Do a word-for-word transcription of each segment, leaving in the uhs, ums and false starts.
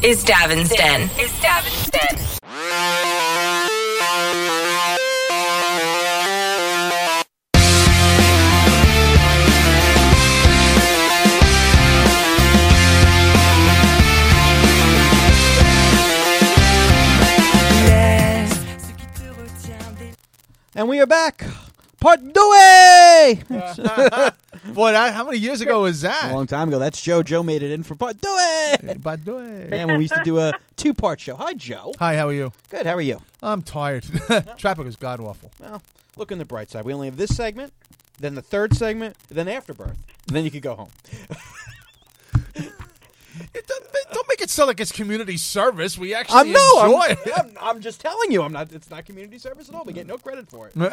is Davinston. Is Davinston. And we are back. Part two. Boy, that, how many years ago was that? A long time ago. That's Joe. Joe made it in for part two. Part two. And we used to do a two-part show. Hi, Joe. Hi, how are you? Good. How are you? I'm tired. Traffic is god-awful. Well, look on the bright side. We only have this segment, then the third segment, then Afterbirth. And then you could go home. It don't, don't make it sound like it's community service. We I actually know. enjoy I'm, it. I'm, I'm just telling you. I'm not. It's not community service at all. We get no credit for it. So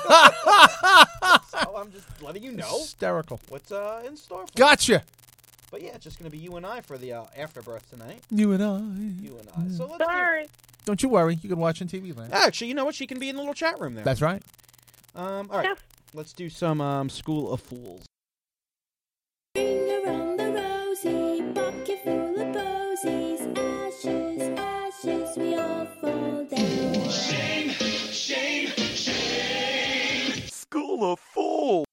I'm just letting you know Hysterical. what's uh, in store for Gotcha. us. But yeah, it's just going to be you and I for the uh, Afterbirth tonight. You and I. You and I. So let's Sorry. Don't you worry. You can watch on T V land. do, Actually, you know what? She can be in the little chat room there. That's right. Um, all right. Yeah. Let's do some um, School of Fools. Ring around the rosy, bucket full of posies, ashes, ashes, we all fall down. Shame, shame, shame. School of Fools.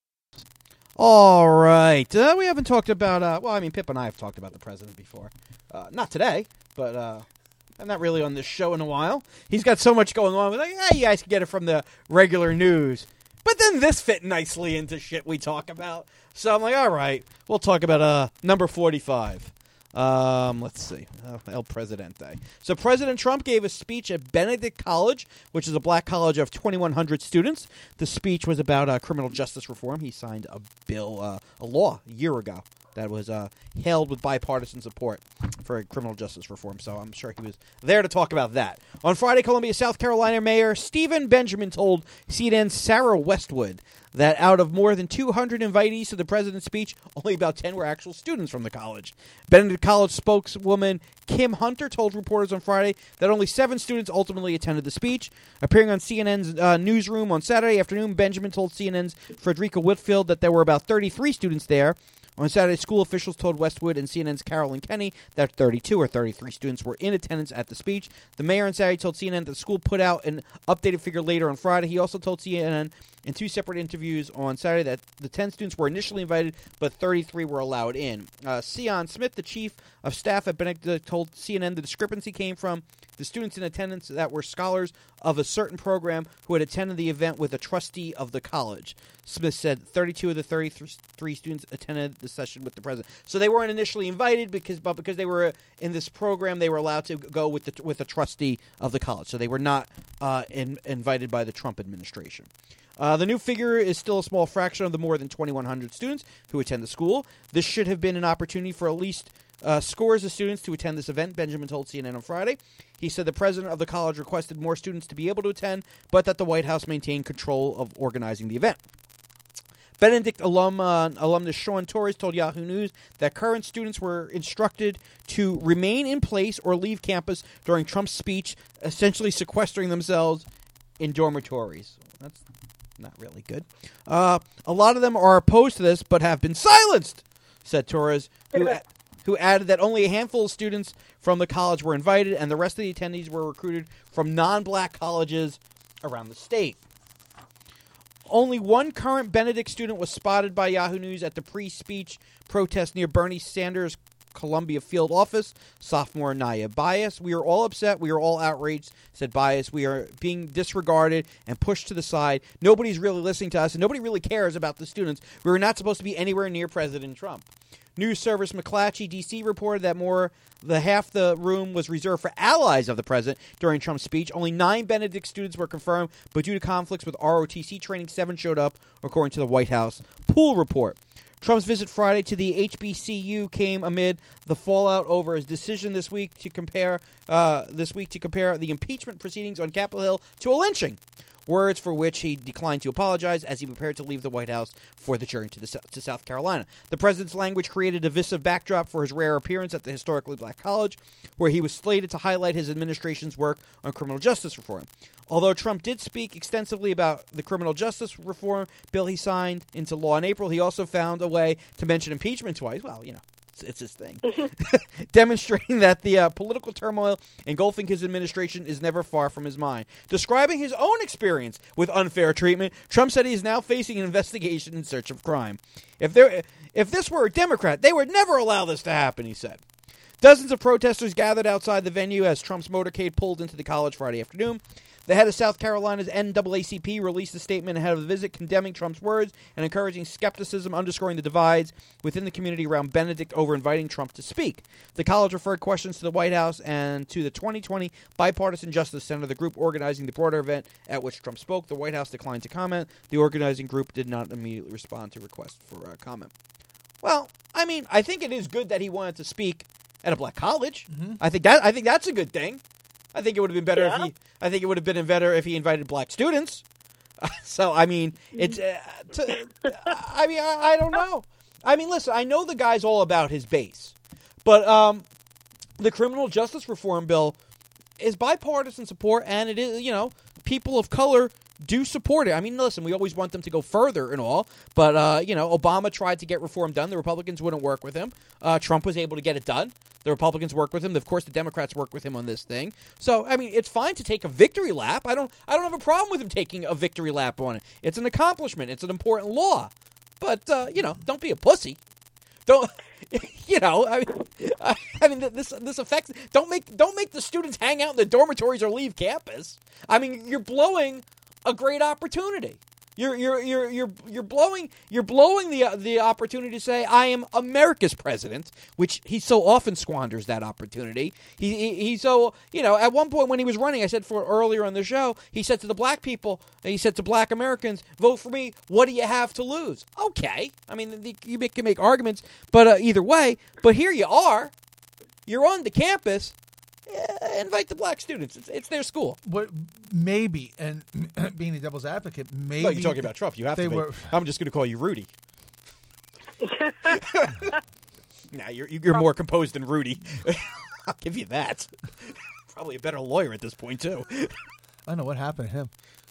All right. Uh, we haven't talked about, uh, well, I mean, Pip and I have talked about the president before. Uh, not today, but uh, I'm not really on this show in a while. He's got so much going on. We're like, yeah, you guys can get it from the regular news. But then this fit nicely into shit we talk about. So I'm like, all right, we'll talk about uh, number forty-five. Um, let's see. Uh, El Presidente. So President Trump gave a speech at Benedict College, which is a black college of twenty-one hundred students. The speech was about uh, criminal justice reform. He signed a bill, uh, a law, a year ago that was uh, hailed with bipartisan support for criminal justice reform. So I'm sure he was there to talk about that. On Friday, Columbia, South Carolina Mayor Stephen Benjamin told C N N's Sarah Westwood that out of more than two hundred invitees to the president's speech, only about ten were actual students from the college. Benedict College spokeswoman Kim Hunter told reporters on Friday that only seven students ultimately attended the speech. Appearing on C N N's uh, newsroom on Saturday afternoon, Benjamin told C N N's Frederica Whitfield that there were about thirty-three students there. On Saturday, school officials told Westwood and C N N's Carolyn Kenny that thirty-two or thirty-three students were in attendance at the speech. The mayor on Saturday told C N N that the school put out an updated figure later on Friday. He also told C N N in two separate interviews on Saturday that the ten students were initially invited, but thirty-three were allowed in. Uh, Sion Smith, the chief of staff at Benedict, told C N N the discrepancy came from the students in attendance that were scholars of a certain program who had attended the event with a trustee of the college. Smith said thirty-two of the thirty-three students attended the session with the president. So they weren't initially invited, because, but because they were in this program, they were allowed to go with the with a trustee of the college. So they were not uh, in, invited by the Trump administration. Uh, the new figure is still a small fraction of the more than twenty-one hundred students who attend the school. This should have been an opportunity for at least uh, scores of students to attend this event, Benjamin told C N N on Friday. He said the president of the college requested more students to be able to attend, but that the White House maintained control of organizing the event. Benedict alum, uh, alumnus Sean Torres told Yahoo News that current students were instructed to remain in place or leave campus during Trump's speech, essentially sequestering themselves in dormitories. That's not really good. Uh, a lot of them are opposed to this, but have been silenced, said Torres, who, who added that only a handful of students from the college were invited, and the rest of the attendees were recruited from non-black colleges around the state. Only one current Benedict student was spotted by Yahoo News at the pre-speech protest near Bernie Sanders' Columbia field office, sophomore Naya Bias. We are all upset. We are all outraged, said Bias. We are being disregarded and pushed to the side. Nobody's really listening to us, and nobody really cares about the students. We were not supposed to be anywhere near President Trump. News service McClatchy, D C reported that more the half the room was reserved for allies of the president during Trump's speech. Only nine Benedict students were confirmed, but due to conflicts with R O T C training, seven showed up, according to the White House pool report. Trump's visit Friday to the H B C U came amid the fallout over his decision this week to compare uh, this week to compare the impeachment proceedings on Capitol Hill to a lynching. Words for which he declined to apologize as he prepared to leave the White House for the journey to, the, to South Carolina. The president's language created a divisive backdrop for his rare appearance at the historically black college, where he was slated to highlight his administration's work on criminal justice reform. Although Trump did speak extensively about the criminal justice reform bill he signed into law in April, he also found a way to mention impeachment twice. Well, you know, It's it's his thing. Demonstrating that the uh, political turmoil engulfing his administration is never far from his mind. Describing his own experience with unfair treatment, Trump said he is now facing an investigation in search of crime. If there, if this were a Democrat, they would never allow this to happen, he said. Dozens of protesters gathered outside the venue as Trump's motorcade pulled into the college Friday afternoon. The head of South Carolina's N double A C P released a statement ahead of the visit condemning Trump's words and encouraging skepticism, underscoring the divides within the community around Benedict over inviting Trump to speak. The college referred questions to the White House and to the twenty twenty Bipartisan Justice Center, the group organizing the broader event at which Trump spoke. The White House declined to comment. The organizing group did not immediately respond to requests for uh, comment. Well, I mean, I think it is good that he wanted to speak at a black college. Mm-hmm. I think that I think that's a good thing. I think it would have been better Yeah. if he. I think it would have been better if he invited black students. Uh, so I mean, it's. Uh, to, I mean, I, I don't know. I mean, listen. I know the guy's all about his base, but um, the criminal justice reform bill is bipartisan support, and it is. You know, people of color do support it. I mean, listen. We always want them to go further and all, but uh, you know, Obama tried to get reform done. The Republicans wouldn't work with him. Uh, Trump was able to get it done. The Republicans worked with him. Of course, the Democrats worked with him on this thing. So, I mean, it's fine to take a victory lap. I don't I don't have a problem with him taking a victory lap on it. It's an accomplishment. It's an important law. But, uh, you know, don't be a pussy. Don't, you know, I mean, I, I mean, this this affects, don't make, don't make the students hang out in the dormitories or leave campus. I mean, you're blowing a great opportunity. You're you're you're you're you're blowing you're blowing the uh, the opportunity to say I am America's president, which he so often squanders that opportunity. He, he he so you know at one point when he was running, I said for earlier on the show, he said to the black people, he said to black Americans, vote for me. What do you have to lose? Okay, I mean the, you make, can make arguments, but uh, either way, but here you are, you're on the campus. Yeah, invite the black students. It's, it's their school. What maybe, and being the devil's advocate, maybe No, you're talking about Trump. You have they to. Be. were- I'm just going to call you Rudy. Nah, you're you're more composed than Rudy. I'll give you that. Probably a better lawyer at this point too. I don't know what happened to him.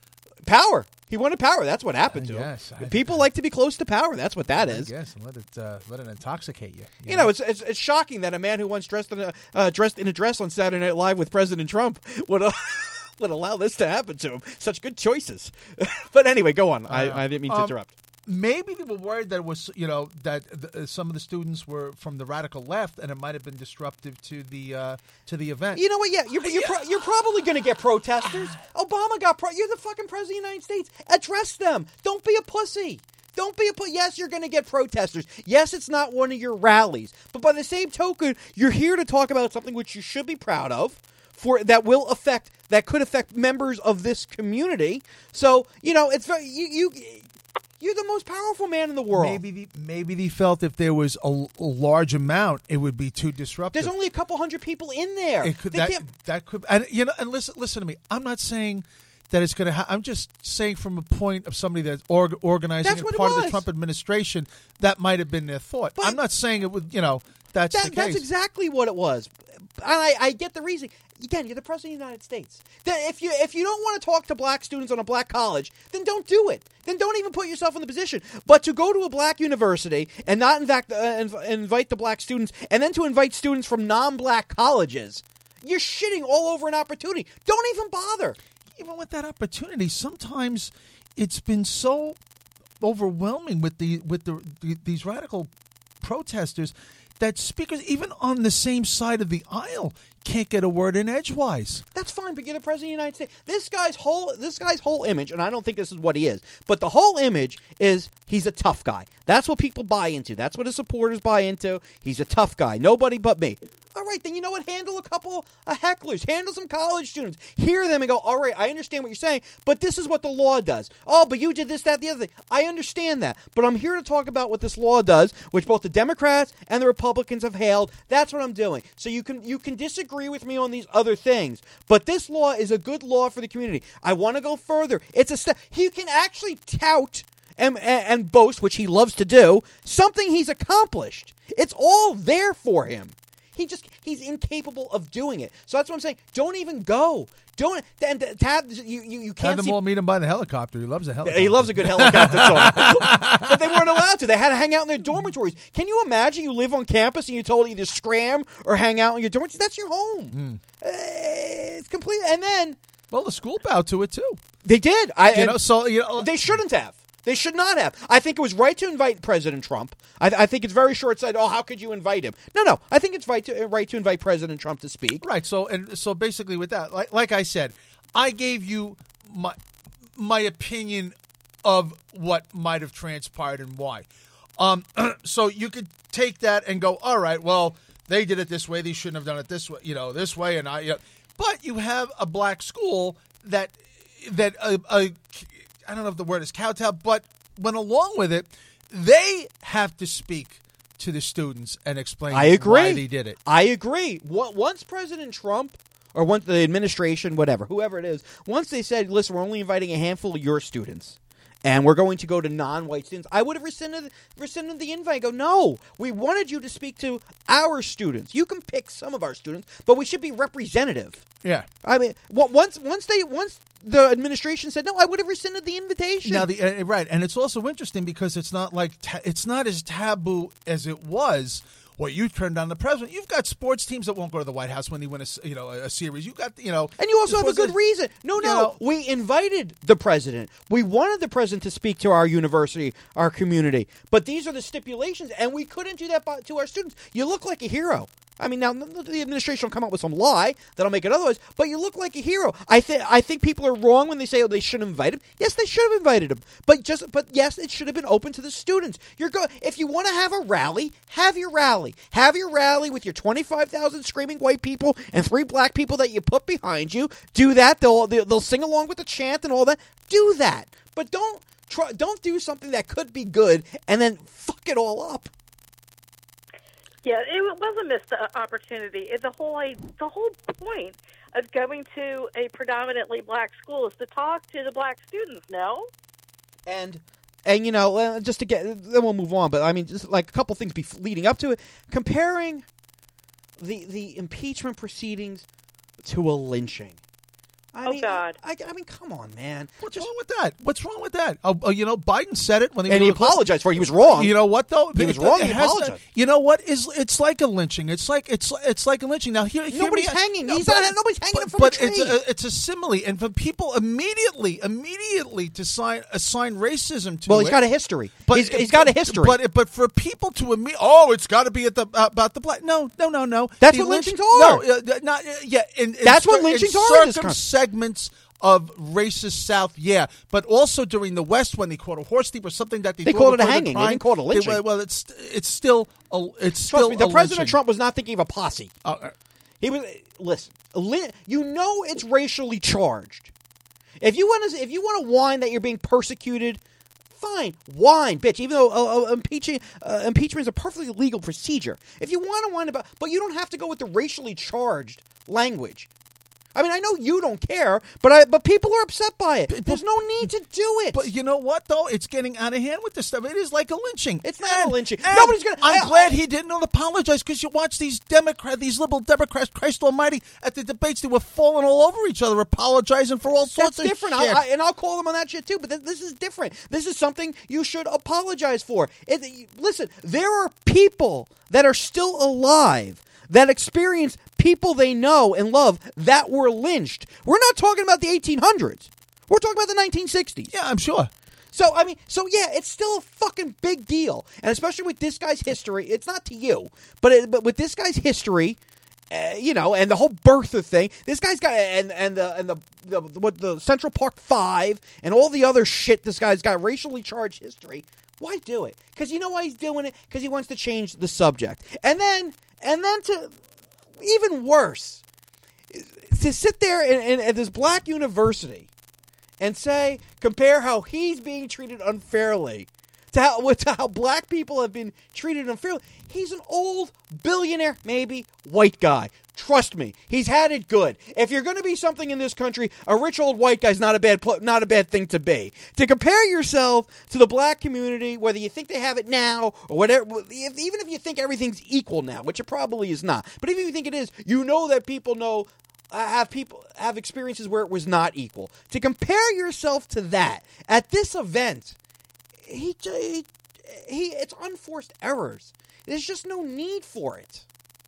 Power. He wanted power. That's what happened to Yes, him. I- People like to be close to power. That's what that is. Yes, and let it uh, let it intoxicate you. You know, it's, it's it's shocking that a man who once dressed in a uh, dressed in a dress on Saturday Night Live with President Trump would uh, would allow this to happen to him. Such good choices. But anyway, go on. I, I didn't mean to Um, interrupt. Maybe they were worried that it was, you know, that the, uh, some of the students were from the radical left, and it might have been disruptive to the uh, to the event. You know what? Yeah, you're you're, pro- you're probably going to get protesters. Obama got pro- you're the fucking president of the United States. Address them. Don't be a pussy. Don't be a pussy. Yes, you're going to get protesters. Yes, it's not one of your rallies. But by the same token, you're here to talk about something which you should be proud of. For that will affect that could affect members of this community. So you know it's very you you. You're the most powerful man in the world. Maybe the, maybe they felt if there was a, a large amount, it would be too disruptive. There's only a couple hundred people in there. It could, They that can't- that could, and you know, and listen, listen to me. I'm not saying that it's going to. Ha- I'm just saying from a point of somebody that's org- organizing That's and what it part of was. the Trump administration. That might have been their thought. But- I'm not saying it would. You know, that's That, the case. that's exactly what it was. And I, I get the reason. Again, you're the president of the United States. That if you if you don't want to talk to black students on a black college, then don't do it. Then don't even put yourself in the position. But to go to a black university and not in fact uh, inv- invite the black students, and then to invite students from non-black colleges, you're shitting all over an opportunity. Don't even bother. Even with that opportunity, sometimes it's been so overwhelming with the with the, the these radical protesters that speakers, even on the same side of the aisle, can't get a word in edgewise. That's fine, but you're the president of the United States. This guy's whole this guy's whole image, and I don't think this is what he is, but the whole image is he's a tough guy. That's what people buy into. That's what his supporters buy into. He's a tough guy. Nobody but me. All right, then you know what? Handle a couple of hecklers. Handle some college students. Hear them and go, all right, I understand what you're saying, but this is what the law does. Oh, but you did this, that, the other thing. I understand that, but I'm here to talk about what this law does, which both the Democrats and the Republicans have hailed. That's what I'm doing. So you can you can disagree with me on these other things, but this law is a good law for the community. I want to go further. It's a step. He can actually tout and, and, and boast, which he loves to do, something he's accomplished. It's all there for him. he just he's incapable of doing it. So that's what I'm saying. Don't even go. Don't and to have you you, you can't Have them see, all meet him by the helicopter. He loves a helicopter. he loves a good helicopter song. But they weren't allowed to. They had to hang out in their dormitories. Can you imagine you live on campus and you're told either scram or hang out in your dormitory? That's your home. Mm. Uh, it's complete. And then Well, the school bowed to it too. they did. I You and know, so you know, they shouldn't have. They should not have. I think it was right to invite President Trump. I, I think it's very short-sighted. Oh, how could you invite him? No, no. I think it's right to right to invite President Trump to speak. right. So and so basically, with that, like like I said, I gave you my my opinion of what might have transpired and why. Um, so you could take that and go, all right, well, they did it this way. They shouldn't have done it this way, you know, this way. And I, you know. But you have a black school that that uh, uh, I don't know if the word is kowtow, but went along with it. They have to speak to the students and explain I agree. why they did it. I agree. Wa- Once President Trump or once the administration, whatever, whoever it is, once they said, listen, we're only inviting a handful of your students, and we're going to go to non-white students, I would have rescinded, rescinded the invite. Go, no, we wanted you to speak to our students. You can pick some of our students, but we should be representative. Yeah. I mean, wa- once once they once the administration said no, I would have rescinded the invitation. Now, the uh, right, and it's also interesting because it's not like ta- it's not as taboo as it was. Well, you turned down the president. You've got sports teams that won't go to the White House when they win a s- you know a series. You got you know, And you also have a sports- good reason. No, no. You know- we invited the president. We wanted the president to speak to our university, our community. But these are the stipulations, and we couldn't do that by, to our students. You look like a hero. I mean, now the administration will come up with some lie that'll make it otherwise, but you look like a hero. I think I think people are wrong when they say, "Oh, they shouldn't invite him." Yes, they should have invited him, but just but yes, it should have been open to the students. You're go if you want to have a rally, have your rally, have your rally with your twenty-five thousand screaming white people and three black people that you put behind you. Do that. They'll they'll, they'll sing along with the chant and all that. Do that, but don't try. Don't do something that could be good and then fuck it all up. Yeah, it was a missed uh, opportunity. It- The whole I- the whole point of going to a predominantly black school is to talk to the black students. No, And and you know, uh, just to get then we'll move on. But I mean, just like a couple things bef- leading up to it, comparing the the impeachment proceedings to a lynching. I Oh, mean, God. I, I mean, come on, man. What's Just- wrong with that? What's wrong with that? Oh, oh, you know, Biden said it when he and was he on the clip. apologized for it. He was wrong. You know what though? He was It- wrong, it he has to- apologized. you know what is? It's like a lynching. It's like it's it's like a lynching. Now here, hear Nobody's me out. hanging. No, He's but- not- nobody's hanging but, him from a but it's tree. a, it's a simile, and for people immediately, immediately to sign assign racism to well, it. he's got a history. But he's, he's got a history. But but for people to admit, oh, it's got to be at the uh, about the black. No, no, no, no. That's The what lynch- lynchings are. No, uh, not uh, yeah. In, in That's what cer- lynchings in are in this certain country. segments of racist South, yeah, but also during the West when they caught a horse thief or something that they, They thought called was it a further hanging. They crime, didn't call it a they- lynching. well, it's it's still a it's Trust still me, the a President lynching. Trump was not thinking of a posse. Uh, uh, He was listen. a lyn- You know it's racially charged. If you want to, if you want to whine that you're being persecuted, fine, whine, bitch. Even though uh, uh, impeaching uh, impeachment is a perfectly legal procedure. If you want to whine about, but you don't have to go with the racially charged language. I mean, I know you don't care, but I, but people are upset by it. There's no need to do it. But you know what, though? It's getting out of hand with this stuff. It is like a lynching. It's not And- a lynching. and Nobody's gonna- I'm I- glad he didn't apologize because you watch these Democrat, these liberal Democrats, Christ Almighty, at the debates, they were falling all over each other, apologizing for all sorts That's of different, shit. I, I, and I'll call them on that shit too. But th- this is different. This is something you should apologize for. It, you- listen, there are people that are still alive that experience people they know and love that were lynched. We're not talking about the eighteen hundreds. We're talking about the nineteen sixties. yeah, I'm sure. So, I mean, so yeah, it's still a fucking big deal. And especially with this guy's history, it's not to you, but it, but with this guy's history, uh, you know, and the whole birther thing, this guy's got, and and the and the, the what the Central Park Five and all the other shit this guy's got racially charged history. Why do it? Because you know why he's doing it? Because he wants to change the subject. And then, and then to even worse, to sit there in, in, at this black university and say, compare how he's being treated unfairly to how, to how black people have been treated unfairly. He's an old billionaire, maybe, white guy. Trust me, he's had it good. If you're going to be something in this country, a rich old white guy's not a bad pl- not a bad thing to be. To compare yourself to the black community, whether you think they have it now or whatever, if, even if you think everything's equal now, which it probably is not, but even if you think it is, you know that people know uh, have people have experiences where it was not equal. To compare yourself to that at this event, he he, he it's unforced errors. There's just no need for it.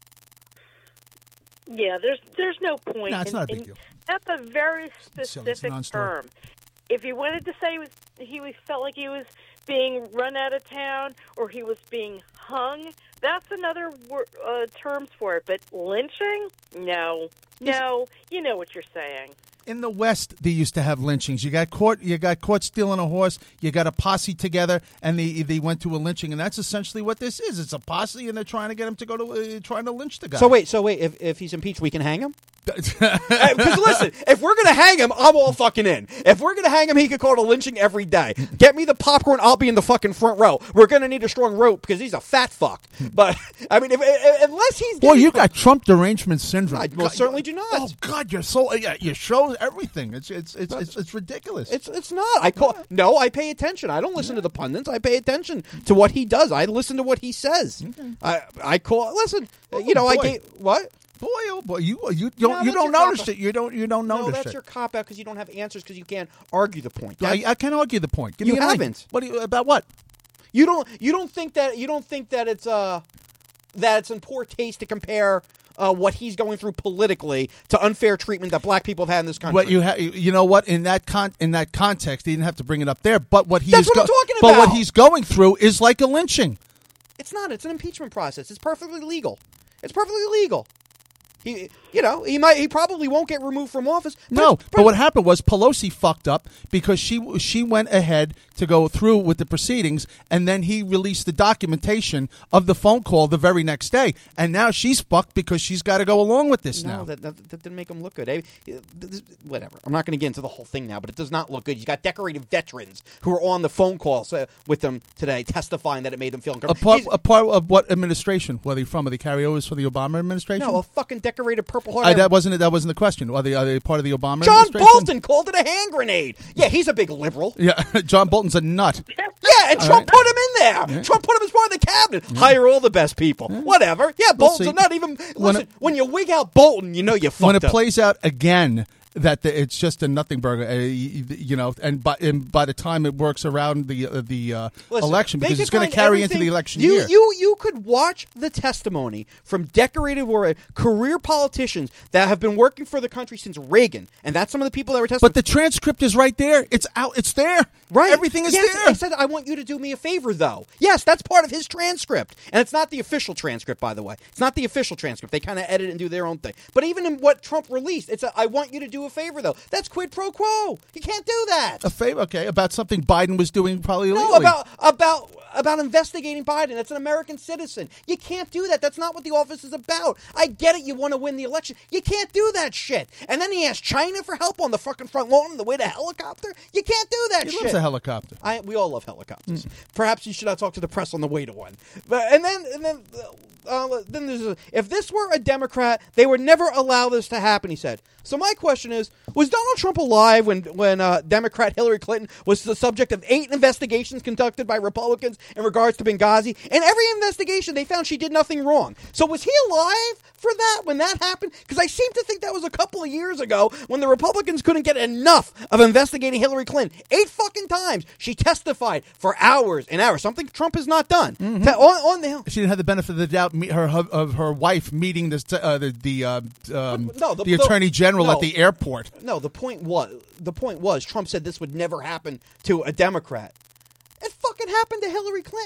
Yeah, there's there's no point. No, it's in, not a big in- deal. That's a very Silly, it's a specific non-story. term. If he wanted to say he was, he was felt like he was being run out of town or he was being hung, that's another wor- uh, terms for it. But lynching, no, no, you know what you're saying. In the West, they used to have lynchings. You got caught. You got caught stealing a horse. You got a posse together, and they they went to a lynching, and that's essentially what this is. It's a posse, and they're trying to get him to go to uh, trying to lynch the guy. So wait, so wait, if if he's impeached, we can hang him? Because listen, if we're gonna hang him, I'm all fucking in. If we're gonna hang him, he could call it a lynching every day. Get me the popcorn, I'll be in the fucking front row. We're gonna need a strong rope because he's a fat fuck. But I mean, if, if, unless he's Boy, getting- you got Trump derangement syndrome. I most certainly do not. Oh God, you're so yeah, you show everything. It's it's it's it's, it's ridiculous. It's it's not. I call no. I pay attention. I don't listen to the pundits. I pay attention to what he does. I listen to what he says. I I call. Listen, you know, I boy. gave what. boy, oh boy, you you don't No, you that's don't your notice cop-out. it. You don't you don't No, notice that's it. your cop out because you don't have answers because you can't argue the point. I, That- I can't argue the point. Give You me an haven't. argument. What do you, about what? You don't. You don't think that. You don't think that it's uh that it's in poor taste to compare uh, what he's going through politically to unfair treatment that black people have had in this country. What you ha- you know what in that con- in that context, he didn't have to bring it up there. But what he That's is what I'm talking But what about. he's going through is like a lynching. It's not. It's an impeachment process. It's perfectly legal. It's perfectly legal. He, you know, he might. He probably won't get removed from office. But No, it's- but what happened was Pelosi fucked up because she she went ahead to go through with the proceedings, and then he released the documentation of the phone call the very next day, and now she's fucked because she's got to go along with this No, now. that, that that didn't make him look good. Eh, this- Whatever. I'm not going to get into the whole thing now, but it does not look good. You got decorated veterans who are on the phone calls uh, with them today, testifying that it made them feel a uncomfortable. part, He's- a part of what administration? Were they from? Are they carryovers for the Obama administration? no, a fucking decorated purple heart. I, that wasn't it. That wasn't the question. Are they, are they part of the Obama John administration? Bolton called it a hand grenade. Yeah, he's a big liberal. Yeah, John Bolton's a nut. Yeah, and All Trump right. put him in there. Trump put him as part of the cabinet. Hire all the best people. Whatever. Yeah, We'll Bolton's see. not even. When Listen, it- when you wig out Bolton, you know you fucked When it up. plays out again, that the, it's just a nothing burger, uh, you, you know, and by and by the time it works around the uh, the uh, Listen, election, they because could it's going find to carry into everything- the election you, year. You you could watch the testimony from decorated war career politicians that have been working for the country since Reagan, and that's some of the people that were testifying. But the transcript is right there. It's out. It's there. Right. Everything is yes, there. I said, I want you to do me a favor, though. Yes, that's part of his transcript. And it's not the official transcript, by the way. It's not the official transcript. They kind of edit it and do their own thing. But even in what Trump released, it's a, I want you to do a favor, though. That's quid pro quo. You can't do that. A favor, okay, about something Biden was doing probably No, illegally. about about about investigating Biden. That's an American citizen. You can't do that. That's not what the office is about. I get it. You want to win the election. You can't do that shit. And then he asked China for help on the fucking front lawn on the way to helicopter. You can't do that he shit. loves a helicopter. I, we all love helicopters. Perhaps you should not talk to the press on the way to one. But and then and then uh, then there's a, if this were a Democrat, they would never allow this to happen. He said. So my question is: was Donald Trump alive when when uh, Democrat Hillary Clinton was the subject of eight investigations conducted by Republicans in regards to Benghazi? In every investigation, they found she did nothing wrong. So was he alive for that when that happened? Because I seem to think that was a couple of years ago when the Republicans couldn't get enough of investigating Hillary Clinton. Eight fucking times she testified for hours and hours. Something Trump has not done. Mm-hmm. To- on, on the She didn't have the benefit of the doubt. Meet her hub- of her wife meeting this, uh, the the uh, um, No, the- the the- attorney general no. at the airport. No, the point was the point was Trump said this would never happen to a Democrat. It fucking happened to Hillary Clinton.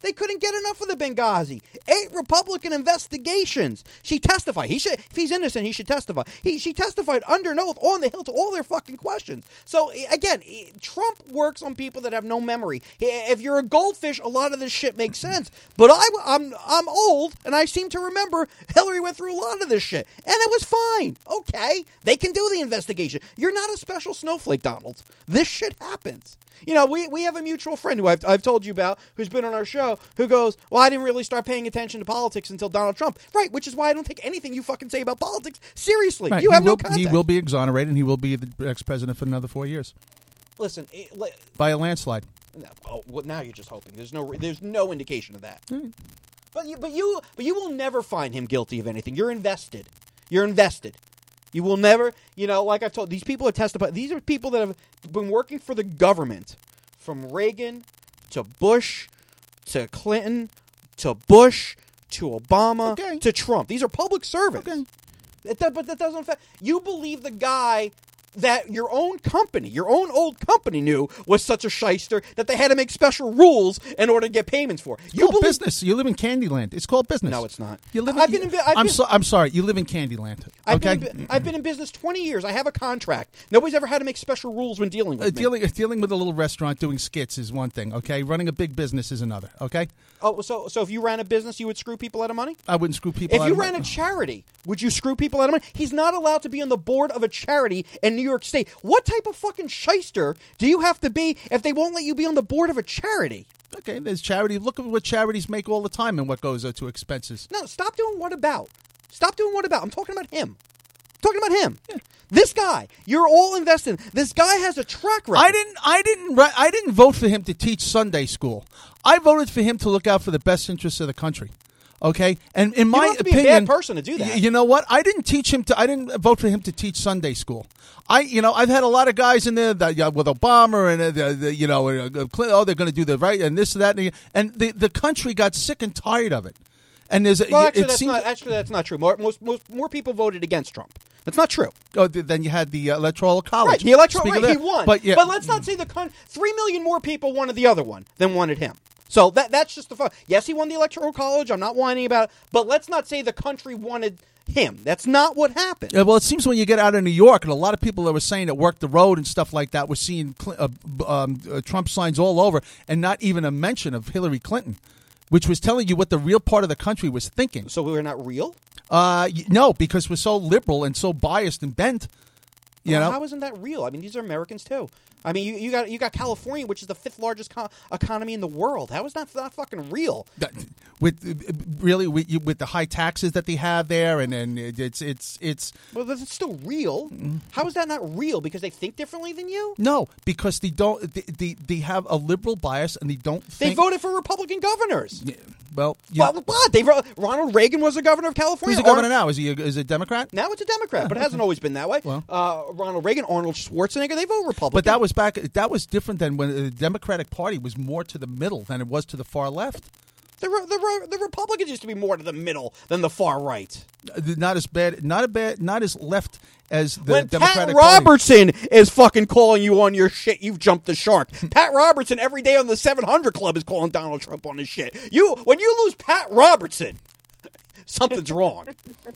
They couldn't get enough of the Benghazi. Eight Republican investigations. She testified. He should, if he's innocent, he should testify. He, she testified under an oath on the Hill to all their fucking questions. So, again, Trump works on people that have no memory. If you're a goldfish, a lot of this shit makes sense. But I, I'm, I'm old, and I seem to remember Hillary went through a lot of this shit. And it was fine. Okay. They can do the investigation. You're not a special snowflake, Donald. This shit happens. You know, we, we have a mutual friend who I've, I've told you about, who's been on our show, who goes, well, I didn't really start paying attention to politics until Donald Trump. Right, which is why I don't take anything you fucking say about politics seriously. Right. You he have will, no context. He will be exonerated, and he will be the ex-president for another four years. Listen, it, li- by a landslide. No, oh, well, now you're just hoping. There's no there's no indication of that. Mm. But you, but you but you will never find him guilty of anything. You're invested. You're invested. You will never, you know, like I've told, these people have testified. These are people that have been working for the government from Reagan to Bush to Clinton to Bush to Obama Okay. to Trump. These are public servants. Okay. It, that, but that doesn't affect. You believe the guy that your own company, your own old company knew was such a shyster that they had to make special rules in order to get payments for. It's You called believe business. You live in Candyland. It's called business. No, it's not. You live. I've in, been in bu- I've I'm been- so, I'm sorry. You live in Candyland. I've, Okay. been in, bu- I've been in business twenty years. I have a contract. Nobody's ever had to make special rules when dealing with Uh, me. dealing dealing with a little restaurant doing skits is one thing. Okay. Running a big business is another. Okay. Oh, so so if you ran a business, you would screw people out of money? I wouldn't screw people. If out you of ran my- a charity, would you screw people out of money? He's not allowed to be on the board of a charity in New York State. What type of fucking shyster do you have to be if they won't let you be on the board of a charity? Okay, there's charity. Look at what charities make all the time and what goes uh, to expenses. No, stop doing what about. Stop doing what about. I'm talking about him. I'm talking about him. This guy. You're all invested. This guy has a track record. I didn't. I didn't. ri- I didn't vote for him to teach Sunday school. I voted for him to look out for the best interests of the country. Okay, and in my don't have to be a opinion, bad person to do that. y- You know what? I didn't teach him to. I didn't vote for him to teach Sunday school. I, you know, I've had a lot of guys in there that, uh, with Obama and uh, the, the, you know, uh, Clinton. Oh, they're going to do the right and this and that, and, and the the country got sick and tired of it. And there's a, Well, actually, it that's seems, not. Actually, that's not true. More, most, most, more people voted against Trump. That's not true. oh, th- then you had the uh, electoral college. Right, the electoral. Speak of Right, he that. won. But yeah, but let's not say the con- three million more people wanted the other one than wanted him. So that that's just the fun. Yes, he won the electoral college. I'm not whining about it. But let's not say the country wanted him. That's not what happened. Yeah, well, it seems when you get out of New York, and a lot of people that were saying that worked the road and stuff like that, were seeing Cl- uh, b- um, uh, Trump signs all over, and not even a mention of Hillary Clinton, which was telling you what the real part of the country was thinking. So we were not real. Uh, y- no, because we're so liberal and so biased and bent. You Well, know, how isn't that real? I mean, these are Americans too. I mean, you, you got you got California, which is the fifth largest co- economy in the world. How is that not fucking real? That- with uh, really with, you- with the high taxes that they have there, and and it- it's it's it's Well, that's still real. How is that not real? Because they think differently than you. no, because they don't they, they, they have a liberal bias and they don't They think, voted for Republican governors. well. You Well, what? They wrote, Ronald Reagan was the governor of California. who's the governor Arnold- now? Is he a, is he a Democrat? Now it's a Democrat, but it hasn't always been that way. Well. uh, Ronald Reagan, Arnold Schwarzenegger, they vote Republican. But that was back. That was different than when the Democratic Party was more to the middle than it was to the far left. the, Re- the, Re- the Republicans used to be more to the middle than the far right. Uh, Not as bad. Not a bad. Not as left as the when Democratic Pat Party. Robertson is fucking calling you on your shit, you've jumped the shark. Pat Robertson every day on the seven hundred Club is calling Donald Trump on his shit. You when you lose Pat Robertson, something's wrong.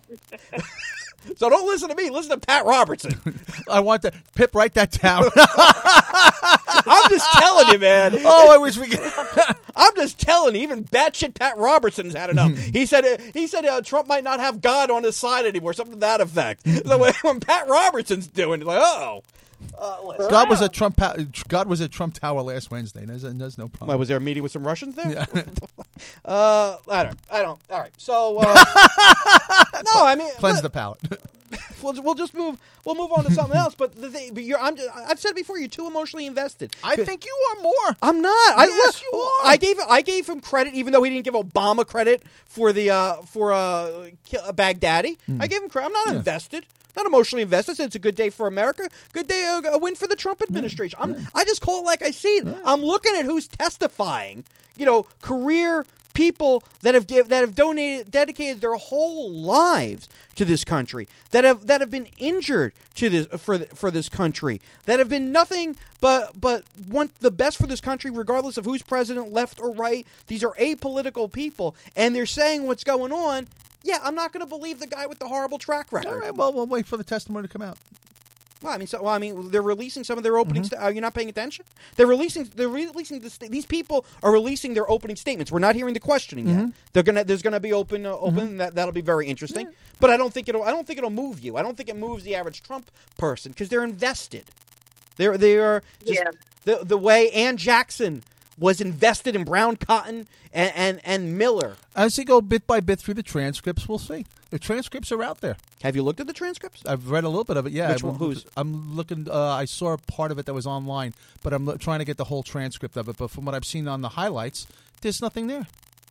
So don't listen to me. Listen to Pat Robertson. I want to Pip. Write that down. I'm just telling you, man. oh, I wish we could. I'm just telling you. Even batshit Pat Robertson's had enough. he said. Uh, he said uh, Trump might not have God on his side anymore. Something to that effect. So when, when Pat Robertson's doing, it, like, oh, uh, listen. God was at Trump. Pa- God was at Trump Tower last Wednesday. There's, there's no problem. Why, was there a meeting with some Russians there? uh, I don't. I don't. All right. So uh, no, I mean, Cleanse let- the palate. We'll, we'll just move. We'll move on to something else. But the thing, but you're. I'm. Just, I've said it before. You're too emotionally invested. I think you are more. I'm not. I, Yes, look, you are. I gave I gave him credit, even though he didn't give Obama credit for the uh, for uh, ki- uh, Baghdadi. I gave him credit. I'm not invested. Not emotionally invested. I said it's a good day for America. Good day, uh, a win for the Trump administration. I'm. I just call it like I see it. I'm looking at who's testifying. You know, career people that have give, that have donated, dedicated their whole lives to this country, that have that have been injured to this for for this country, that have been nothing but but want the best for this country, regardless of who's president, left or right. These are apolitical people, and they're saying what's going on. Yeah, I'm not going to believe the guy with the horrible track record. All right, well, we'll wait for the testimony to come out. Well, I mean, so well, I mean, they're releasing some of their opening. Mm-hmm. Sta- are you not paying attention? They're releasing. They're releasing. The sta- these people are releasing their opening statements. We're not hearing the questioning Mm-hmm. yet. They're gonna. There's gonna be open. Uh, open. Mm-hmm. That that'll be very interesting. Yeah. But I don't think it'll. I don't think it'll move you. I don't think it moves the average Trump person because they're invested. They're they are just yeah. the the way Ann Jackson was invested in Brown Cotton and, and and Miller. As they go bit by bit through the transcripts, we'll see. The transcripts are out there. Have you looked at the transcripts? I've read a little bit of it. Yeah, Which one? Who's? I'm looking. Uh, I saw a part of it that was online, but I'm lo- trying to get the whole transcript of it. But from what I've seen on the highlights, there's nothing there.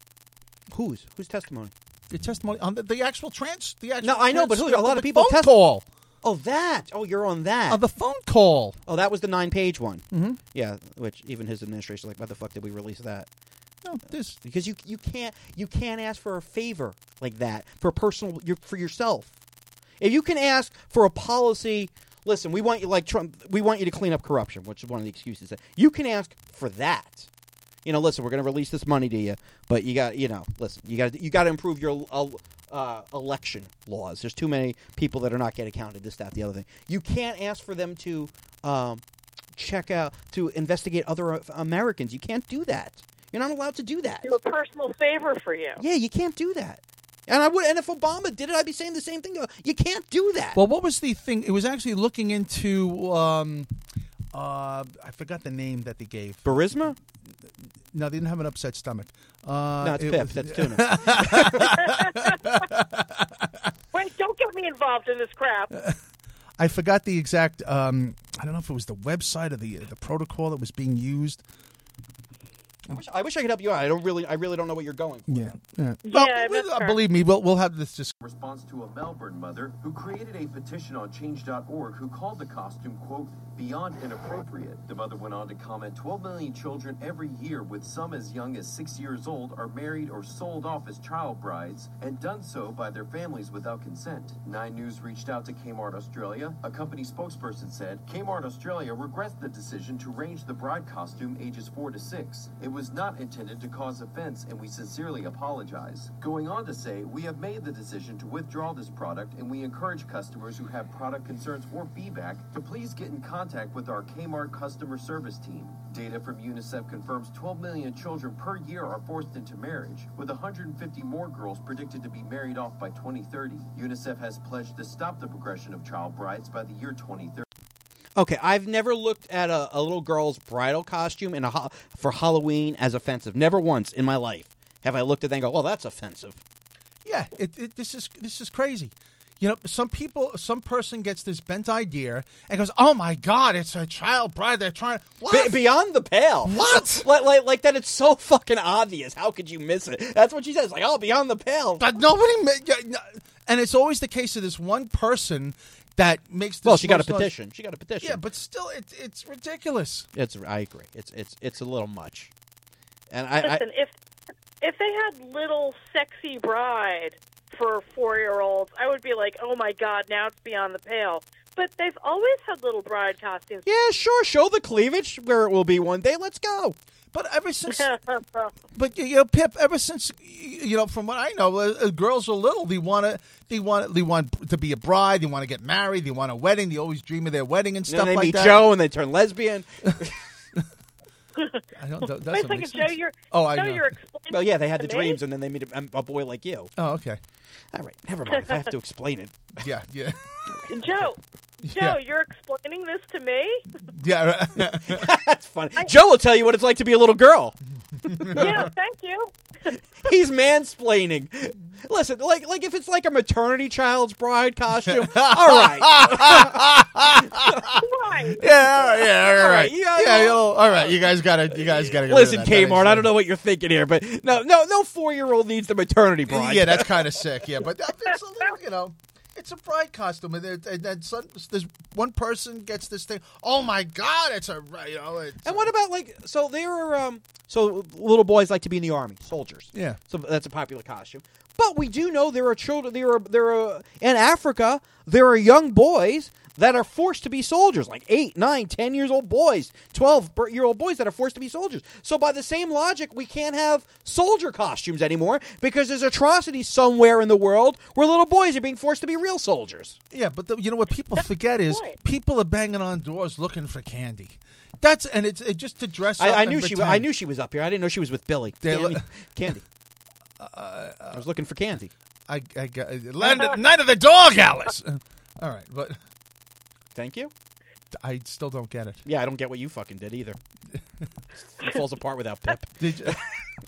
Whose? Whose testimony? The testimony on the, the actual trans. The actual No, I know, but who? A lot of people phone test- call. Oh, that. Oh, you're on that. Uh, the phone call. Oh, that was the nine-page one. Mm-hmm. Yeah, which even his administration like, why the fuck did we release that? No, this Because you you can't you can't ask for a favor like that for personal your, for yourself. If you can ask for a policy, listen, we want you like Trump. We want you to clean up corruption, which is one of the excuses. You can ask for that. You know, listen, we're going to release this money to you, but you got you know, listen, you got you got to improve your uh, uh, election laws. There's too many people that are not getting counted. This, that, the other thing. You can't ask for them to um, check out to investigate other Americans. You can't do that. You're not allowed to do that. Do a personal favor for you. Yeah, you can't do that. And I would, and if Obama did it, I'd be saying the same thing. You can't do that. Well, what was the thing? It was actually looking into. Um, uh, I forgot the name that they gave. Burisma? No, they didn't have an upset stomach. Uh, no, it's it Pip. was- That's tuna. Wait, don't get me involved in this crap. I forgot the exact. Um, I don't know if it was the website or the the protocol that was being used. I wish, I wish I could help you out. I don't really, I really don't know what you're going for. Yeah, yeah. Yeah, Well, I'm we- not uh, sure. believe me, we'll we'll have this. Dis- Response to a Melbourne mother who created a petition on change dot org who called the costume, quote, beyond inappropriate. The mother went on to comment, twelve million children every year, with some as young as six years old, are married or sold off as child brides, and done so by their families without consent. Nine News reached out to Kmart Australia. A company spokesperson said, Kmart Australia regrets the decision to range the bride costume ages four to six. It was not intended to cause offense, and we sincerely apologize. Going on to say, we have made the decision to withdraw this product, and we encourage customers who have product concerns or feedback to please get in contact with our Kmart customer service team. Data from UNICEF confirms twelve million children per year are forced into marriage, with one hundred fifty more girls predicted to be married off by twenty thirty. UNICEF has pledged to stop the progression of child brides by the year twenty thirty. Okay, I've never looked at a, a little girl's bridal costume in a ho- for Halloween as offensive. Never once in my life have I looked at that and go, "Well, that's offensive." yeah, it, it, this is this is crazy. You know, some people, some person gets this bent idea and goes, "Oh my God, it's a child bride. They're trying what? Be- beyond the pale. What? Like, like, like that? It's so fucking obvious. How could you miss it? That's what she says. Like, oh, beyond the pale. But nobody, ma- yeah, no- and it's always the case of this one person that makes. This Well, she got a most noise. petition. She got a petition. Yeah, but still, it's it's ridiculous. it's. I agree. It's it's it's a little much. And I, I Listen, if if they had little sexy bride for four-year-olds, I would be like, oh my God, now it's beyond the pale. But they've always had little bride costumes. yeah, sure. Show the cleavage where it will be one day. Let's go. But ever since, but you know, Pip, ever since, you know, from what I know, uh, uh, girls are little. They want to, they want, they want to be a bride. They want to get married. They want a wedding. They always dream of their wedding and And then stuff they like meet that. Joe and they turn lesbian. I don't. That Wait a doesn't make second, sense. Joe, you're, Oh, I Joe, know. you're explaining Well, yeah, they had the to me? dreams and then they meet a, a boy like you. Oh, okay. All right, never mind. If I have to explain it. Yeah, yeah, Joe, Joe, Yeah. you're explaining this to me? yeah. That's funny. Joe will tell you what it's like to be a little girl. Yeah, thank you. He's mansplaining. Listen, like like if it's like a maternity child's bride costume, all right. Right. Yeah, all right, yeah, all All right. right, you gotta- Yeah, you know, all right. You guys got to, you guys got to. Listen, Kmart, I don't know what you're thinking here, but no, no, no four-year-old needs the maternity bride. Yeah, that's kind of sick. Yeah, but that- it's a little, you know, It's a bride costume, and, then- and then some, there's one person gets this thing. Oh my God! It's a you know. It's And what about like so there are um so little boys like to be in the army, soldiers. Yeah. So that's a popular costume. But we do know there are children there are there are in Africa there are young boys that are forced to be soldiers, like eight, nine, ten years old boys, twelve year old boys that are forced to be soldiers. So by the same logic, we can't have soldier costumes anymore because there's atrocities somewhere in the world where little boys are being forced to be real soldiers. Yeah, but the, you know what people forget is point. people are banging on doors looking for candy. That's and it's it just to dress up. I, I and knew she pretend. I knew she was up here. I didn't know she was with Billy. They Candy. lo- candy. I was looking for candy. I, I got land of, night of the dog, Alice. All right, but Thank you. I still don't get it. Yeah, I don't get what you fucking did either. It falls apart without Pip. Did you,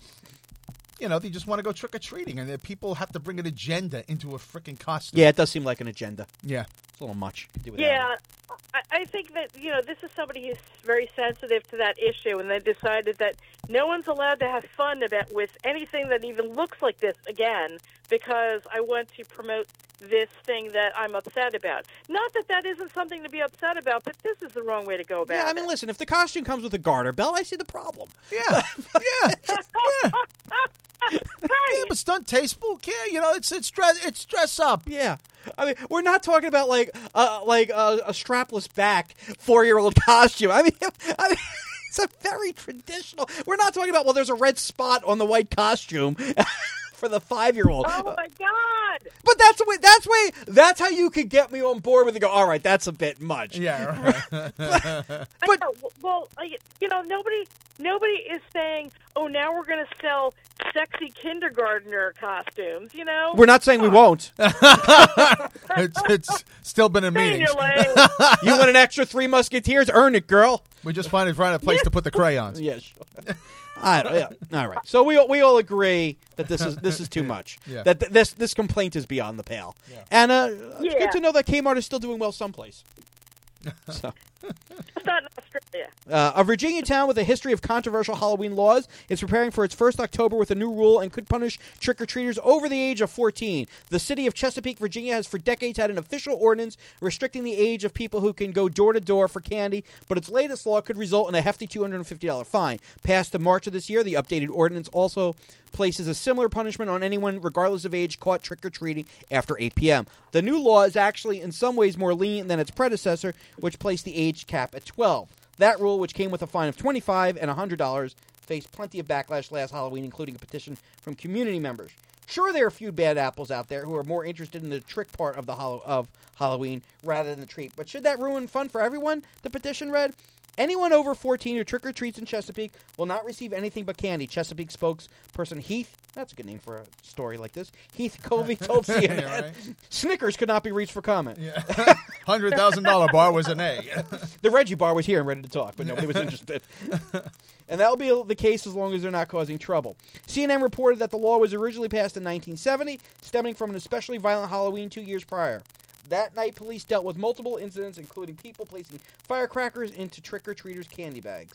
you know, they just want to go trick or treating, and then people have to bring an agenda into a freaking costume. Yeah, it does seem like an agenda. Yeah. It's a little much. Do without Yeah, it. I, I think that, you know, this is somebody who's very sensitive to that issue, and they decided that no one's allowed to have fun about with anything that even looks like this again because I want to promote this thing that I'm upset about. Not that that isn't something to be upset about, but this is the wrong way to go about Yeah, I it. mean, listen, if the costume comes with a garter belt, I see the problem. Yeah. yeah. Yeah. Right. Yeah, but it's done tasteful. Yeah, you know, it's it's dress it's dress up. Yeah. I mean, we're not talking about, like, uh, like uh, a strapless back four-year-old costume. I mean, I mean, it's a very traditional. We're not talking about, well, there's a red spot on the white costume for the five-year-old. Oh, my God. But that's the way. That's way. That's how you could get me on board with it. Go, all right, that's a bit much. Yeah. Right. I know. Well, I- you know, nobody nobody is saying, oh, now we're going to sell sexy kindergartner costumes, you know? We're not saying we won't. it's, it's still been in Stay in meetings. your lane. You want an extra three musketeers? Earn it, girl. We just find find a place to put the crayons. Yeah, sure. I don't, yeah. All right. So we we all agree that this is this is too much. Yeah. That th- this this complaint is beyond the pale. And uh, it's Yeah. good to know that Kmart is still doing well someplace. So. It's not in Australia. Uh, a Virginia town with a history of controversial Halloween laws is preparing for its first October with a new rule and could punish trick-or-treaters over the age of fourteen. The city of Chesapeake, Virginia has for decades had an official ordinance restricting the age of people who can go door-to-door for candy, but its latest law could result in a hefty two hundred fifty dollars fine. Passed in March of this year, the updated ordinance also places a similar punishment on anyone, regardless of age, caught trick-or-treating after eight p.m. The new law is actually in some ways more lenient than its predecessor, which placed the age cap at twelve. That rule, which came with a fine of twenty-five dollars and one hundred dollars, faced plenty of backlash last Halloween, including a petition from community members. Sure, there are a few bad apples out there who are more interested in the trick part of the hollow- of Halloween rather than the treat. But should that ruin fun for everyone? The petition read. Anyone over fourteen who trick-or-treats in Chesapeake will not receive anything but candy. Chesapeake spokesperson Heath, that's a good name for a story like this, Heath Covey told C N N, Yeah, right. Snickers could not be reached for comment. Yeah. Hundred thousand dollar bar was an A. The Reggie bar was here and ready to talk, but nobody was interested. And that will be the case as long as they're not causing trouble. C N N reported that the law was originally passed in nineteen seventy, stemming from an especially violent Halloween two years prior. That night, police dealt with multiple incidents, including people placing firecrackers into trick-or-treaters' candy bags.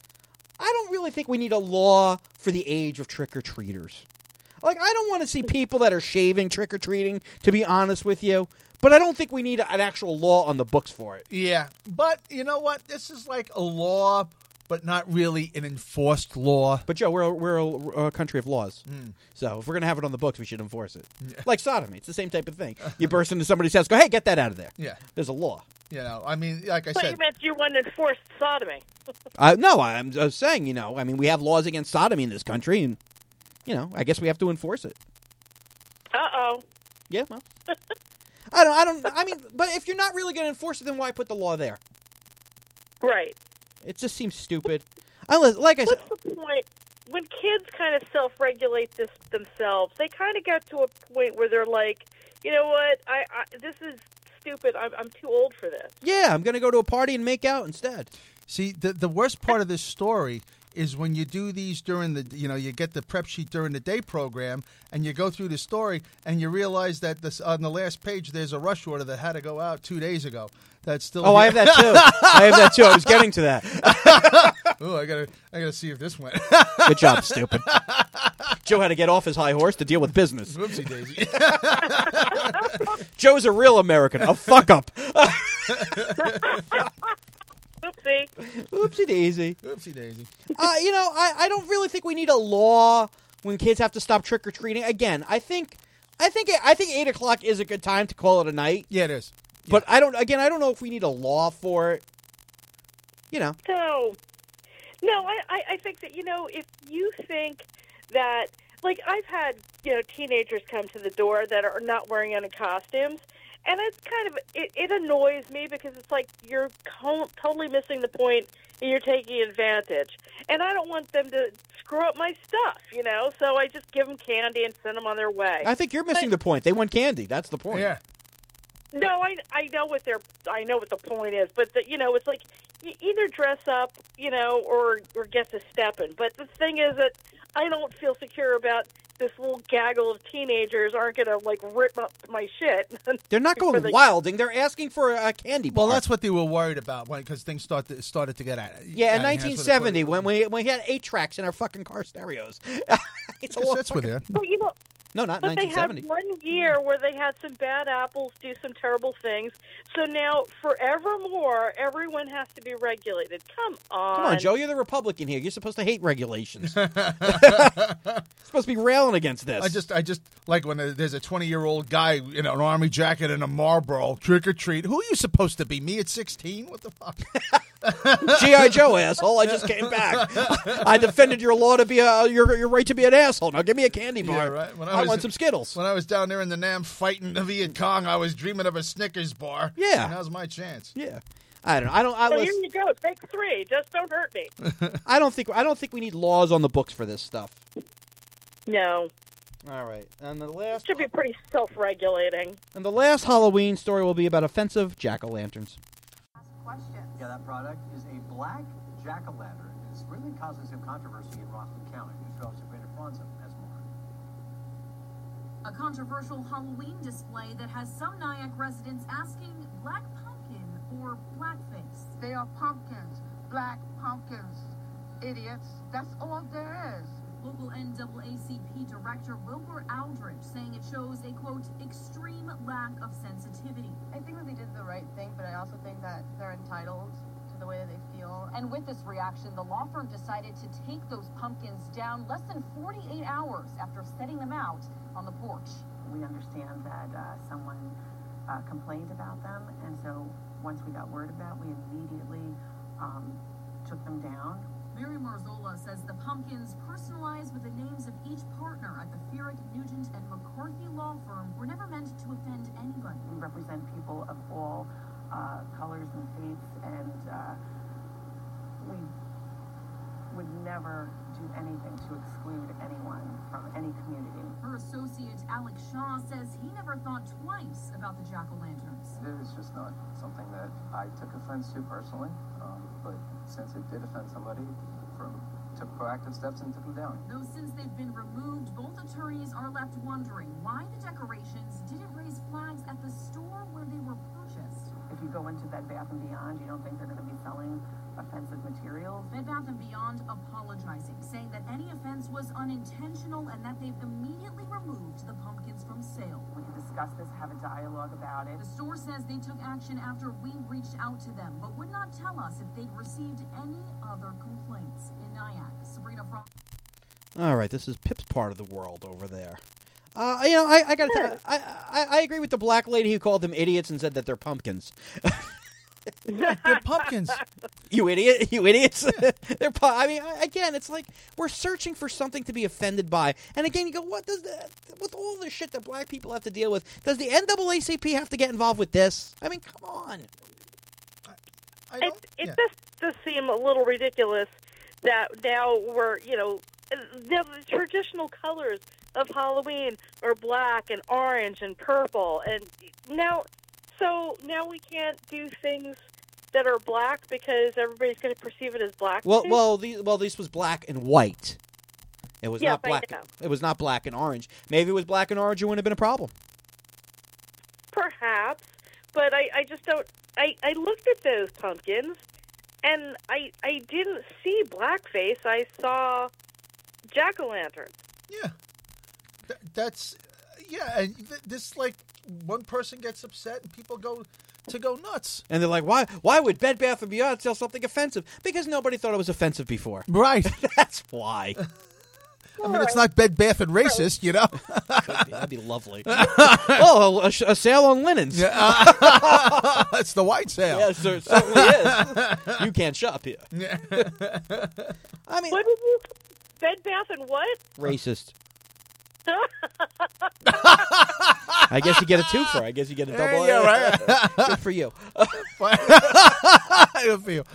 I don't really think we need a law for the age of trick-or-treaters. Like, I don't want to see people that are shaving trick-or-treating, to be honest with you. But I don't think we need an actual law on the books for it. Yeah, but you know what? This is like a law, but not really an enforced law. But, Joe, we're a, we're a, a country of laws. Mm. So if we're going to have it on the books, we should enforce it. Yeah. Like sodomy. It's the same type of thing. You burst into somebody's house, go, hey, get that out of there. Yeah. There's a law. You know, I mean, like I But said. you meant you wanted enforced sodomy. uh, no, I'm uh, saying, you know, I mean, we have laws against sodomy in this country, and, you know, I guess we have to enforce it. Uh-oh. Yeah, well. I don't, I don't, I mean, but if you're not really going to enforce it, then why put the law there? Right. It just seems stupid. Unless, like I said, What's the point? When kids kind of self-regulate this themselves, they kind of get to a point where they're like, you know what, I, I this is stupid. I'm, I'm too old for this. Yeah, I'm going to go to a party and make out instead. See, the the worst part of this story is when you do these during the, you know, you get the prep sheet during the day program, and you go through the story, and you realize that this on the last page there's a rush order that had to go out two days ago. That's still. Oh, I have that too. I have that too. I was getting to that. Oh, I gotta, I gotta see if this went. Good job, stupid. Joe had to get off his high horse to deal with business. Whoopsie daisy. Joe's a real American, a fuck up. Oopsie. Oopsie daisy. Whoopsie daisy. Uh, you know, I, I don't really think we need a law when kids have to stop trick or treating. Again, I think, I think, I think eight o'clock is a good time to call it a night. Yeah, it is. But I don't. Again, I don't know if we need a law for it. You know. No. No, I, I, I think that, you know, if you think that, like, I've had, you know, teenagers come to the door that are not wearing any costumes, and it's kind of, it, it annoys me because it's like you're co- totally missing the point and you're taking advantage. And I don't want them to screw up my stuff, you know, so I just give them candy and send them on their way. I think you're missing the point. They want candy. That's the point. Yeah. No, I, I know what their I know what the point is, but the, you know, it's like you either dress up, you know, or or get to stepping. But the thing is that I don't feel secure about this little gaggle of teenagers aren't going to like rip up my shit. They're not going the, wilding. They're asking for a candy bar. Well, that's what they were worried about because things started started to get at it. Yeah, in nineteen seventy, when we when we had eight tracks in our fucking car stereos. It's a long That's with fucking- it. Well, you know, No, not but they nineteen had seventy. one year where they had some bad apples do some terrible things. So now, forevermore, everyone has to be regulated. Come on. Come on, Joe. You're the Republican here. You're supposed to hate regulations. You're supposed to be railing against this. I just, I just like when there's a twenty-year-old guy in an army jacket and a Marlboro trick or treat. Who are you supposed to be? Me at sixteen? What the fuck? G I. Joe, asshole. I just came back. I defended your law to be a your your right to be an asshole. Now give me a candy bar. Yeah, right. When I I, was- want some Skittles. When I was down there in the Nam fighting the Viet Cong, I was dreaming of a Snickers bar. Yeah. Now's my chance. Yeah. I don't know. I don't. I, So here listen, you go. Take three. Just don't hurt me. I don't think. I don't think we need laws on the books for this stuff. No. All right. And the last. Should be pretty self-regulating. And the last Halloween story will be about offensive jack-o'-lanterns. Yeah, that product is a black jack-o'-lantern. It's really causing some controversy in Rockland County. News twelve Sabrina Franzen has more. A controversial Halloween display that has some Nyack residents asking Black Pumpkin or Blackface. They are pumpkins, black pumpkins, idiots. That's all there is. Local N double A C P Director Wilbur Aldridge saying it shows a, quote, extreme lack of sensitivity. I think that they did the right thing, but I also think that they're entitled to the way that they feel. And with this reaction, the law firm decided to take those pumpkins down less than forty-eight hours after setting them out on the porch. We understand that uh, someone uh, complained about them, and so once we got word of that, we immediately um, took them down. Mary Marzola says the pumpkins, personalized with the names of each partner at the Feerick, Nugent, and McCarthy law firm, were never meant to offend anybody. We represent people of all uh, colors and faiths, and uh, we would never do anything to exclude anyone from any community. Her associate, Alex Shaw, says he never thought twice about the jack-o'-lanterns. It was just not something that I took offense to personally, um, but since it did offend somebody, from took proactive steps and took them down. Though since they've been removed, both attorneys are left wondering why the decorations didn't raise flags at the store where they were purchased. If you go into Bed Bath and Beyond, you don't think they're going to be selling offensive materials? Bed Bath and Beyond apologizing, saying that any offense was unintentional and that they've immediately removed the pumpkins from sale. We can discuss this, have a dialogue about it. The store says they took action after we reached out to them, but would not tell us if they'd received any other complaints. In Nyack, Sabrina Frost. All right, this is Pip's part of the world over there. Uh, you know, I, I got to tell I, I I agree with the black lady who called them idiots and said that they're pumpkins. They're pumpkins. You idiot! You idiots! They're. Pu- I mean, again, it's like we're searching for something to be offended by, and again, you go, what does that? With all the shit that black people have to deal with, does the N double A C P have to get involved with this? I mean, come on. I It, it yeah. just does seem a little ridiculous that now we're, you know, the traditional colors of Halloween are black and orange and purple, and now, so now we can't do things that are black because everybody's going to perceive it as black. Well, too? well, the, well, this was black and white. It was yes, not black. I know. It was not black and orange. Maybe it was black and orange. It wouldn't have been a problem. Perhaps, but I, I just don't. I, I looked at those pumpkins, and I I didn't see blackface. I saw jack-o'-lantern. Yeah. Th- that's, yeah, and th- this, like, one person gets upset and people go to go nuts. And they're like, why Why would Bed Bath and Beyond sell something offensive? Because nobody thought it was offensive before. Right. That's why. I mean, it's not Bed Bath and racist, you know? Could be. That'd be lovely. Oh, a, a sale on linens. Yeah, uh, it's the white sale. Yes, it certainly is. You can't shop here. Yeah. I mean, what did you? Bed Bath and what? Racist. I guess you get a two for. I guess you get a double. Yeah, right. Good for you. Good for you.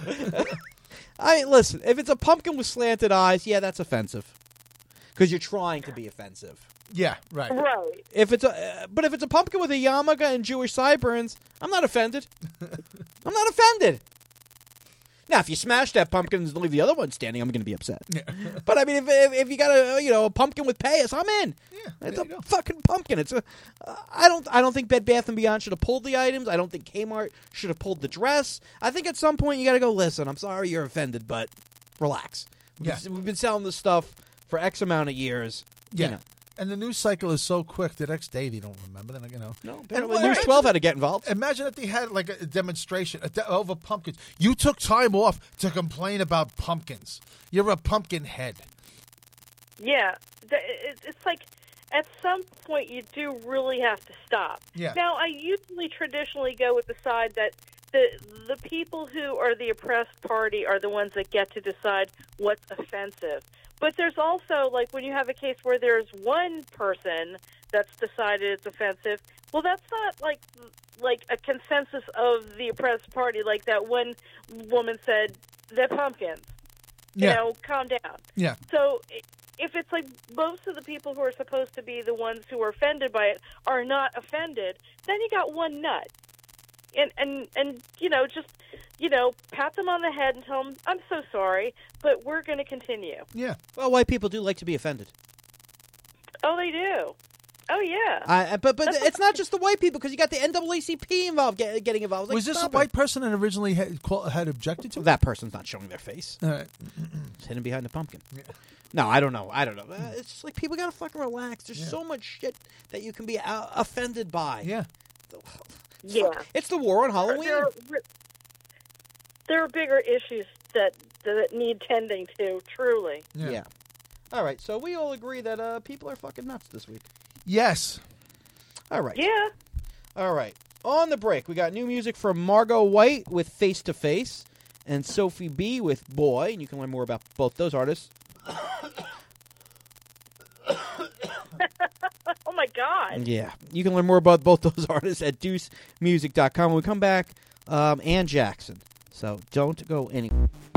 I mean, listen. If it's a pumpkin with slanted eyes, yeah, that's offensive. Because you're trying to be offensive. Yeah, right. Right. If it's a, uh, but if it's a pumpkin with a yarmulke and Jewish sideburns, I'm not offended. I'm not offended. Now, if you smash that pumpkin and leave the other one standing, I'm going to be upset. Yeah. But I mean, if, if if you got a you know a pumpkin with payas, I'm in. Yeah, it's a fucking pumpkin. It's a. Uh, I don't. I don't think Bed Bath and Beyond should have pulled the items. I don't think Kmart should have pulled the dress. I think at some point you got to go. Listen, I'm sorry you're offended, but relax. Yeah. We've, we've been selling this stuff for X amount of years. Yeah. You know. And the news cycle is so quick. The next day, they don't remember. Then you know. No. And News well, twelve had to get involved. Imagine if they had like a demonstration a de- over pumpkins. You took time off to complain about pumpkins. You're a pumpkin head. Yeah, th- it- it's like at some point you do really have to stop. Yeah. Now, I usually traditionally go with the side that the the people who are the oppressed party are the ones that get to decide what's offensive. But there's also, like, when you have a case where there's one person that's decided it's offensive, well, that's not, like, like a consensus of the oppressed party. Like that one woman said, they're pumpkins. You Yeah. know, calm down. Yeah. So if it's like most of the people who are supposed to be the ones who are offended by it are not offended, then you got one nut. And, and, and you know, just, you know, pat them on the head and tell them, I'm so sorry, but we're going to continue. Yeah. Well, white people do like to be offended. Oh, they do. Oh, yeah. I, but but it's not just the white people, because you got the N double A C P involved, get, getting involved. Like, Was this a stop white it. person that originally had, qual- had objected to it? That person's not showing their face. All right. It's hidden behind the pumpkin. No, I don't know. I don't know. Uh, it's just like people got to fucking relax. There's Yeah. so much shit that you can be uh, offended by. Yeah. It's Yeah. fuck- It's the war on Halloween. There are, there are bigger issues that that need tending to, truly. Yeah. yeah. All right. So we all agree that uh, people are fucking nuts this week. Yes. All right. Yeah. All right. On the break, we got new music from Margot White with Face to Face and Sophie B with Boy, and you can learn more about both those artists. Oh, my God. Yeah. You can learn more about both those artists at deuce music dot com. When we come back, um, Ann Jackson. So don't go anywhere.